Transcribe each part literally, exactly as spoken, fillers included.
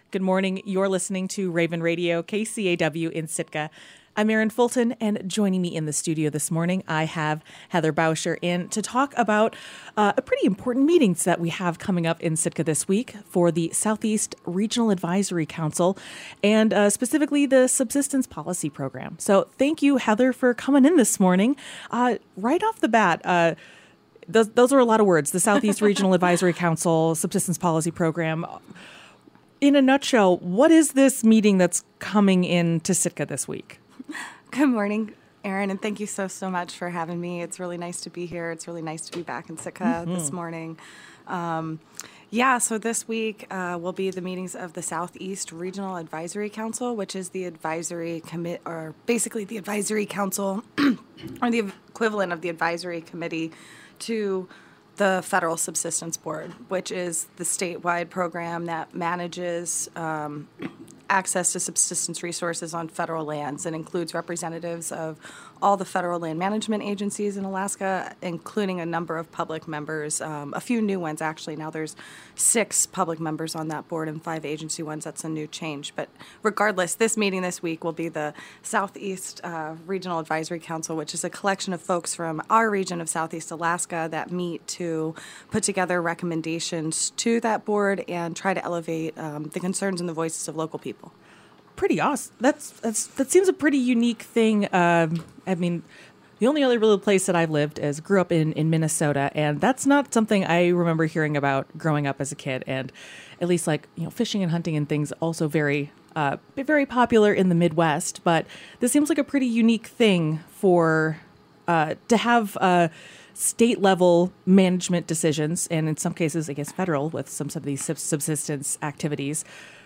Good morning. You're listening to Raven Radio, K C A W in Sitka. I'm Erin Fulton, and joining me in the studio this morning, I have Heather Bauscher in to talk about uh, a pretty important meetings that we have coming up in Sitka this week for the Southeast Regional Advisory Council, and uh, specifically the Subsistence Policy Program. So thank you, Heather, for coming in this morning. Uh, right off the bat, uh, those, those are a lot of words. The Southeast Regional Advisory Council, Subsistence Policy Program. In a nutshell, what is this meeting that's coming in to Sitka this week? Good morning, Erin, and thank you so, so much for having me. It's really nice to be here. It's really nice to be back in Sitka mm-hmm. this morning. Um, yeah, so this week uh, will be the meetings of the Southeast Regional Advisory Council, which is the advisory commit, or basically the advisory council, or the equivalent of the advisory committee to the Federal Subsistence Board, which is the statewide program that manages um, access to subsistence resources on federal lands and includes representatives of all the federal land management agencies in Alaska, including a number of public members, um, a few new ones actually. Now there's six public members on that board and five agency ones. That's a new change. But regardless, this meeting this week will be the Southeast uh, Regional Advisory Council, which is a collection of folks from our region of Southeast Alaska that meet to put together recommendations to that board and try to elevate um, the concerns and the voices of local people. Pretty awesome. That's that's that seems a pretty unique thing. Um, I mean, the only other real place that I've lived is grew up in, in Minnesota, and that's not something I remember hearing about growing up as a kid. And at least like you know, fishing and hunting and things also very uh, very popular in the Midwest. But this seems like a pretty unique thing for uh, to have uh, state level management decisions, and in some cases, I guess federal with some of these subsistence activities.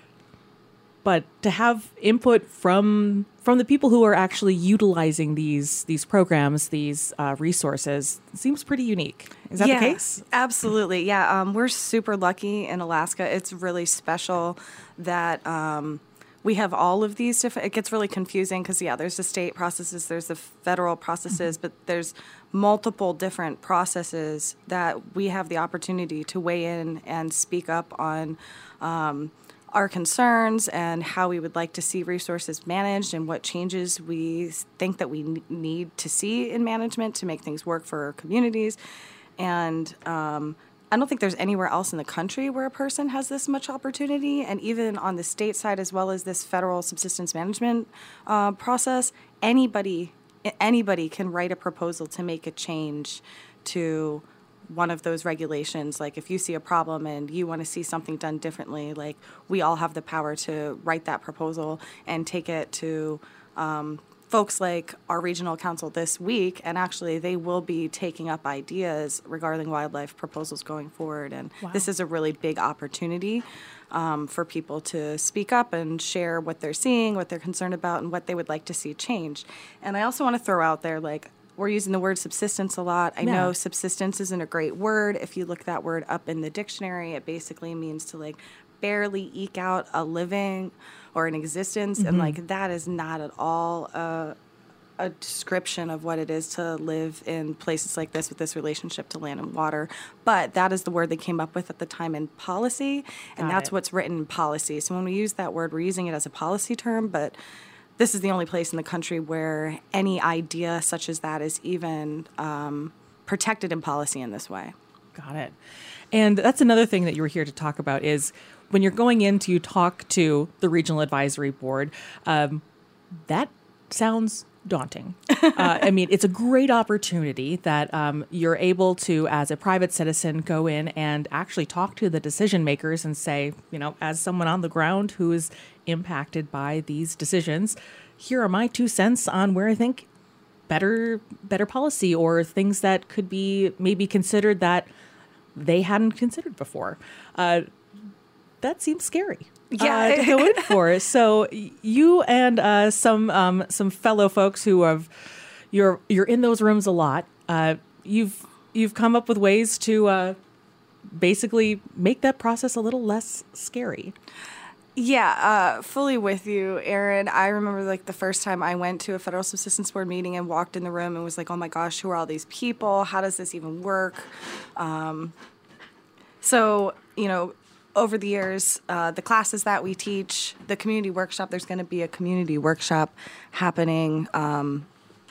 But to have input from from the people who are actually utilizing these these programs, these uh, resources, seems pretty unique. Is that yeah, the case? Absolutely. Yeah, um, we're super lucky in Alaska. It's really special that um, we have all of these different. It gets really confusing because yeah, there's the state processes, there's the federal processes, mm-hmm. but there's multiple different processes that we have the opportunity to weigh in and speak up on. Um, our concerns and how we would like to see resources managed and what changes we think that we need to see in management to make things work for our communities. And um, I don't think there's anywhere else in the country where a person has this much opportunity. And even on the state side, as well as this federal subsistence management uh, process, anybody anybody can write a proposal to make a change to one of those regulations. Like if you see a problem and you want to see something done differently, like we all have the power to write that proposal and take it to um, folks like our regional council this week, and actually they will be taking up ideas regarding wildlife proposals going forward. And wow. This is a really big opportunity um, for people to speak up and share what they're seeing, what they're concerned about, and what they would like to see changed. And I also want to throw out there, like, we're using the word subsistence a lot. I yeah. know subsistence isn't a great word. If you look that word up in the dictionary, it basically means to like barely eke out a living or an existence. Mm-hmm. And like that is not at all a, a description of what it is to live in places like this with this relationship to land and water. But that is the word they came up with at the time in policy. And Got that's it. What's written in policy. So when we use that word, we're using it as a policy term, but this is the only place in the country where any idea such as that is even um, protected in policy in this way. Got it. And that's another thing that you were here to talk about is when you're going in to talk to the Regional Advisory Board, um, that sounds daunting. uh, I mean, it's a great opportunity that um, you're able to, as a private citizen, go in and actually talk to the decision makers and say, you know, as someone on the ground who is impacted by these decisions, here are my two cents on where I think better better policy or things that could be maybe considered that they hadn't considered before. Uh, that seems scary. Yeah, uh, to go in for. So you and uh, some um, some fellow folks who have you're you're in those rooms a lot. Uh, you've you've come up with ways to uh, basically make that process a little less scary. Yeah, uh, fully with you, Erin. I remember like the first time I went to a Federal Subsistence Board meeting and walked in the room and was like, oh my gosh, who are all these people? How does this even work? Um, so, you know, over the years, uh, the classes that we teach, the community workshop, there's going to be a community workshop happening. Um,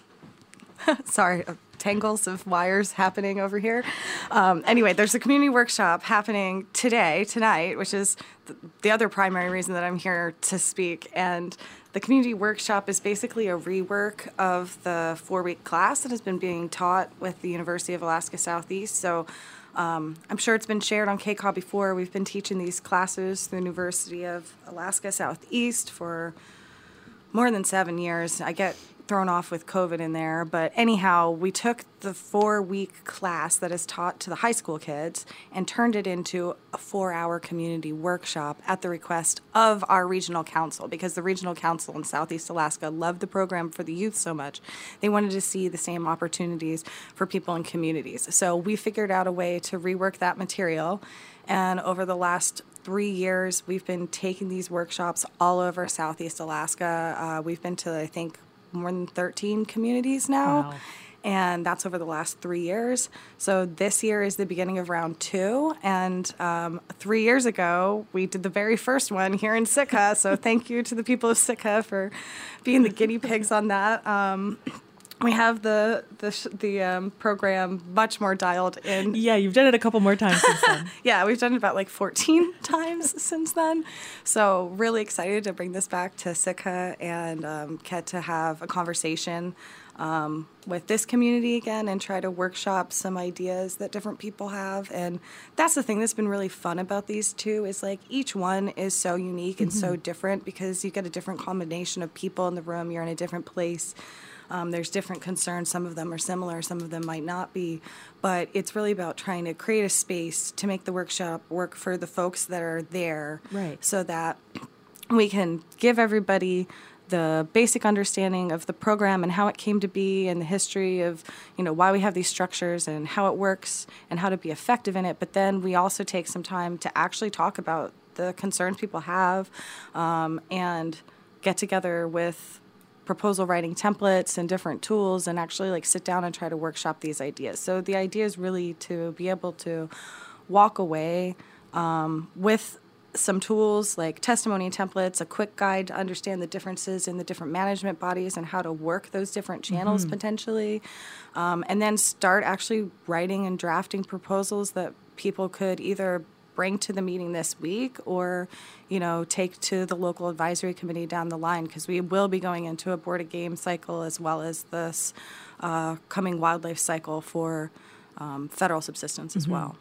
sorry, uh, tangles of wires happening over here. Um, anyway, there's a community workshop happening today, tonight, which is th- the other primary reason that I'm here to speak. And the community workshop is basically a rework of the four-week class that has been being taught with the University of Alaska Southeast. So um, I'm sure it's been shared on K C A W before. We've been teaching these classes through the University of Alaska Southeast for more than seven years. I get thrown off with COVID in there. But anyhow, we took the four-week class that is taught to the high school kids and turned it into a four-hour community workshop at the request of our regional council, because the regional council in Southeast Alaska loved the program for the youth so much. They wanted to see the same opportunities for people in communities. So we figured out a way to rework that material. And over the last three years, we've been taking these workshops all over Southeast Alaska. Uh, we've been to, I think, more than thirteen communities now. Wow. And that's over the last three years. So this year is the beginning of round two. And um, three years ago, we did the very first one here in Sitka. So thank you to the people of Sitka for being the guinea pigs on that. Um, we have the the sh- the um, program much more dialed in. Yeah, you've done it a couple more times since then. Yeah, we've done it about like fourteen times since then. So really excited to bring this back to Sitka and um, get to have a conversation um, with this community again and try to workshop some ideas that different people have. And that's the thing that's been really fun about these two is like each one is so unique and mm-hmm. so different because you get a different combination of people in the room. You're in a different place. Um, there's different concerns. Some of them are similar. Some of them might not be. But it's really about trying to create a space to make the workshop work for the folks that are there. Right. So that we can give everybody the basic understanding of the program and how it came to be and the history of, you know, why we have these structures and how it works and how to be effective in it. But then we also take some time to actually talk about the concerns people have um, and get together with proposal writing templates and different tools and actually like sit down and try to workshop these ideas. So the idea is really to be able to walk away um, with some tools like testimony templates, a quick guide to understand the differences in the different management bodies and how to work those different channels mm-hmm. potentially, um, and then start actually writing and drafting proposals that people could either bring to the meeting this week or, you know, take to the local advisory committee down the line, because we will be going into a board of game cycle as well as this uh, coming wildlife cycle for um, federal subsistence as mm-hmm. well.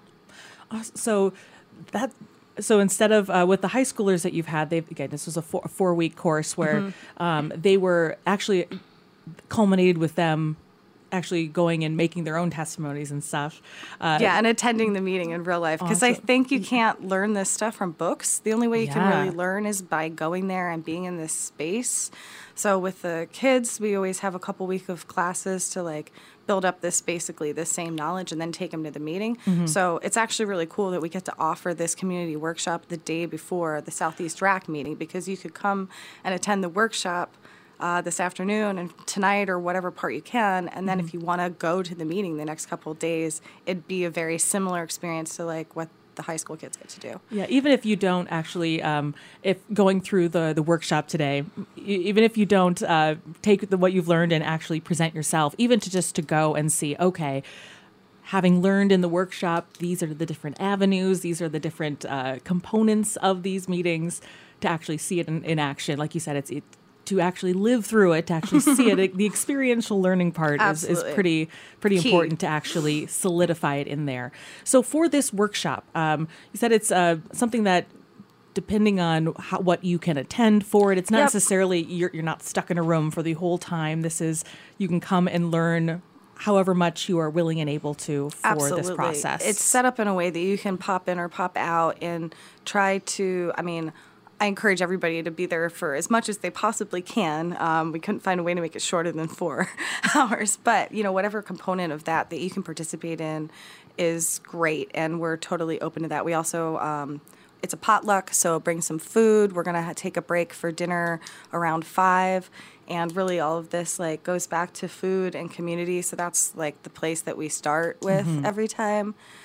So that so instead of uh, with the high schoolers that you've had, they've again this was a four, four week course where mm-hmm. um, they were actually culminated with them actually going and making their own testimonies and stuff. Uh, yeah, and attending the meeting in real life. Because I think you can't learn this stuff from books. The only way you yeah. can really learn is by going there and being in this space. So with the kids, we always have a couple week of classes to like build up this basically the same knowledge and then take them to the meeting. Mm-hmm. So it's actually really cool that we get to offer this community workshop the day before the Southeast R A C meeting, because you could come and attend the workshop Uh, this afternoon and tonight or whatever part you can, and then mm-hmm. if you want to go to the meeting the next couple of days, it'd be a very similar experience to like what the high school kids get to do. Yeah, even if you don't actually, um, if going through the, the workshop today, even if you don't uh, take the, what you've learned and actually present yourself, even to just to go and see, okay, having learned in the workshop, these are the different avenues, these are the different uh, components of these meetings, to actually see it in, in action. Like you said, it's it, to actually live through it, to actually see it. The experiential learning part is, is pretty pretty Key. important to actually solidify it in there. So for this workshop, um, you said it's uh, something that, depending on how, what you can attend for it, it's not yep. necessarily, you're, you're not stuck in a room for the whole time. This is, you can come and learn however much you are willing and able to for Absolutely. this process. It's set up in a way that you can pop in or pop out and try to, I mean, I encourage everybody to be there for as much as they possibly can. Um, we couldn't find a way to make it shorter than four hours, but you know, whatever component of that that you can participate in is great, and we're totally open to that. We also, um, it's a potluck, so bring some food. We're gonna ha- take a break for dinner around five, and really all of this like goes back to food and community. So that's like the place that we start with mm-hmm. every time.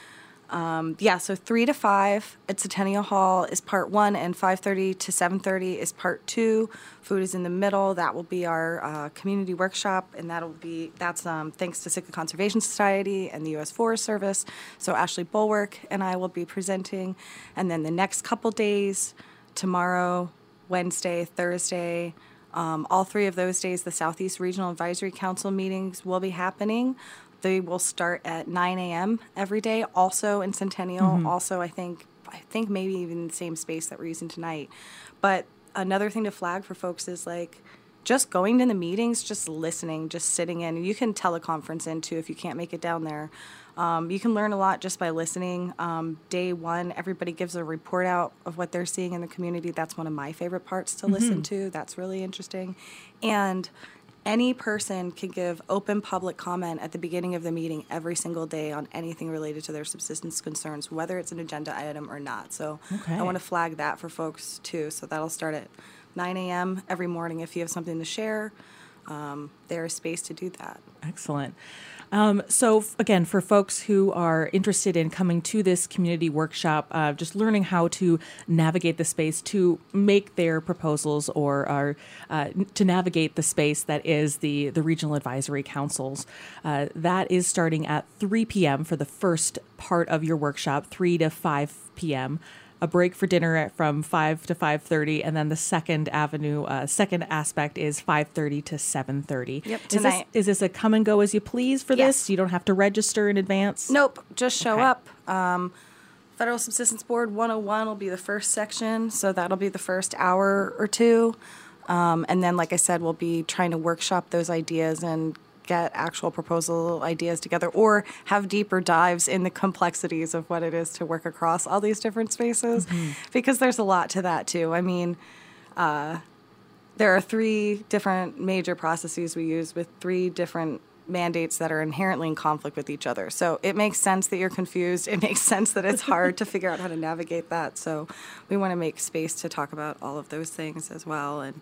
Um, yeah, so three to five at Centennial Hall is part one, and five thirty to seven thirty is part two. Food is in the middle. That will be our uh, community workshop, and that'll be that's um, thanks to Sitka Conservation Society and the U S Forest Service. So Ashley Bulwark and I will be presenting, and then the next couple days, tomorrow, Wednesday, Thursday. Um, all three of those days, the Southeast Regional Advisory Council meetings will be happening. They will start at nine a.m. every day, also in Centennial. Mm-hmm. Also, I think, I think maybe even the same space that we're using tonight. But another thing to flag for folks is like just going to the meetings, just listening, just sitting in. You can teleconference in too if you can't make it down there. Um, you can learn a lot just by listening. Um, day one, everybody gives a report out of what they're seeing in the community. That's one of my favorite parts to mm-hmm. listen to. That's really interesting. And any person can give open public comment at the beginning of the meeting every single day on anything related to their subsistence concerns, whether it's an agenda item or not. So okay. I want to flag that for folks too. So that'll start at nine a.m. every morning. If you have something to share, um, there is space to do that. Excellent. Um, so f- again, for folks who are interested in coming to this community workshop, uh, just learning how to navigate the space to make their proposals or are, uh, n- to navigate the space that is the, the regional advisory councils, uh, that is starting at three p.m. for the first part of your workshop, three to five p.m., a break for dinner at from five to five thirty, and then the second avenue, uh, second aspect is five thirty to seven thirty. Yep, is tonight. This, is this a come and go as you please for Yes. this? You don't have to register in advance? Nope, just show Okay. up. Um, Federal Subsistence Board one oh one will be the first section, so that'll be the first hour or two. Um, and then, like I said, we'll be trying to workshop those ideas and get actual proposal ideas together or have deeper dives in the complexities of what it is to work across all these different spaces mm-hmm. because there's a lot to that too. I mean, uh, there are three different major processes we use with three different mandates that are inherently in conflict with each other. So it makes sense that you're confused. It makes sense that it's hard to figure out how to navigate that. So we want to make space to talk about all of those things as well. And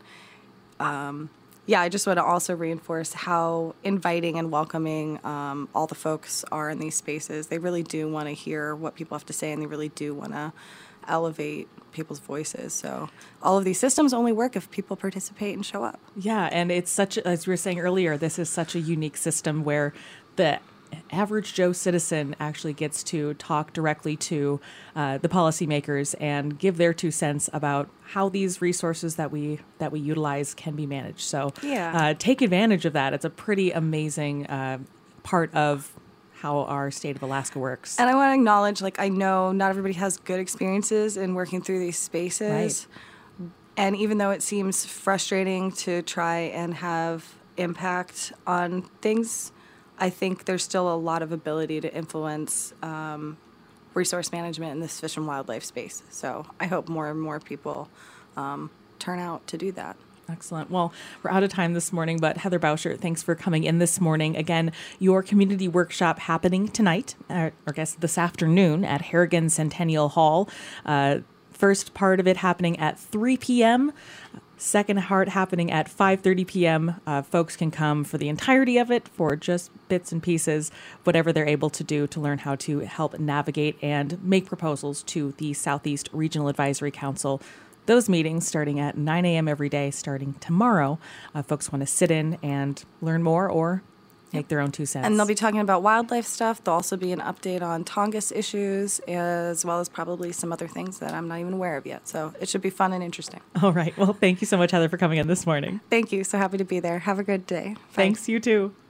um, yeah, I just want to also reinforce how inviting and welcoming um, all the folks are in these spaces. They really do want to hear what people have to say, and they really do want to elevate people's voices. So all of these systems only work if people participate and show up. Yeah, and it's such, as we were saying earlier, this is such a unique system where the average Joe citizen actually gets to talk directly to uh, the policymakers and give their two cents about how these resources that we that we utilize can be managed. So yeah. uh, take advantage of that. It's a pretty amazing uh, part of how our state of Alaska works. And I want to acknowledge, like, I know not everybody has good experiences in working through these spaces. Right. And even though it seems frustrating to try and have impact on things, I think there's still a lot of ability to influence um, resource management in this fish and wildlife space. So I hope more and more people um, turn out to do that. Excellent. Well, we're out of time this morning, but Heather Boucher, thanks for coming in this morning. Again, your community workshop happening tonight, or I guess this afternoon at Harrigan Centennial Hall. Uh, first part of it happening at three p.m., second part happening at five thirty p.m. Uh, folks can come for the entirety of it for just bits and pieces, whatever they're able to do to learn how to help navigate and make proposals to the Southeast Regional Advisory Council. Those meetings starting at nine a.m. every day, starting tomorrow. Uh, folks want to sit in and learn more or make their own two cents. And they'll be talking about wildlife stuff. There'll also be an update on Tongass issues, as well as probably some other things that I'm not even aware of yet. So it should be fun and interesting. All right. Well, thank you so much, Heather, for coming in this morning. Thank you. So happy to be there. Have a good day. Bye. Thanks. You too.